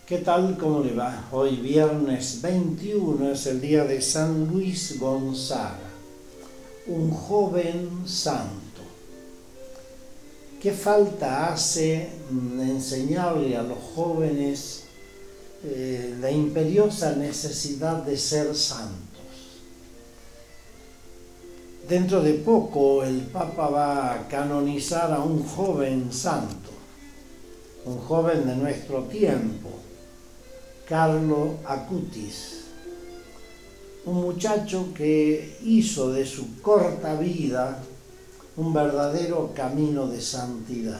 ¿Qué tal? ¿Cómo le va? Hoy viernes 21 es el día de San Luis Gonzaga, un joven santo. ¿Qué falta hace enseñarle a los jóvenes la imperiosa necesidad de ser santos? Dentro de poco el Papa va a canonizar a un joven santo, un joven de nuestro tiempo, Carlo Acutis, un muchacho que hizo de su corta vida un verdadero camino de santidad.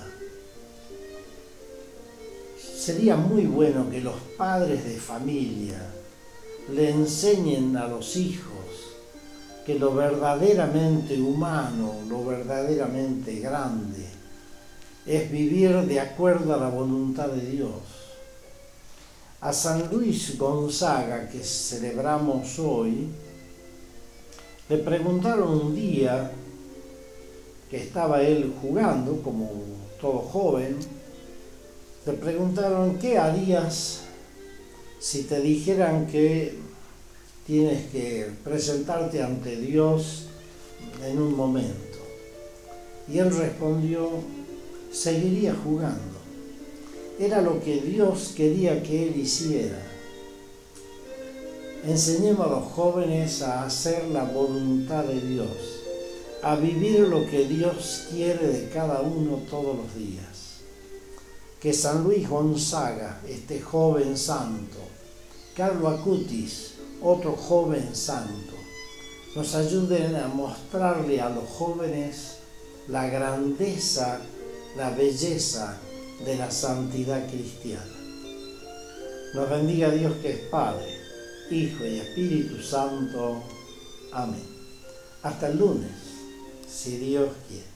Sería muy bueno que los padres de familia le enseñen a los hijos que lo verdaderamente humano, lo verdaderamente grande, es vivir de acuerdo a la voluntad de Dios. A San Luis Gonzaga, que celebramos hoy, le preguntaron un día, que estaba él jugando, como todo joven, le preguntaron: ¿qué harías si te dijeran que tienes que presentarte ante Dios en un momento? Y él respondió: seguiría jugando. Era lo que Dios quería que él hiciera. Enseñemos a los jóvenes a hacer la voluntad de Dios, a vivir lo que Dios quiere de cada uno todos los días. Que San Luis Gonzaga, este joven santo, Carlo Acutis, otro joven santo, nos ayuden a mostrarle a los jóvenes la grandeza, la belleza de la santidad cristiana. Nos bendiga Dios, que es Padre, Hijo y Espíritu Santo. Amén. Hasta el lunes, si Dios quiere.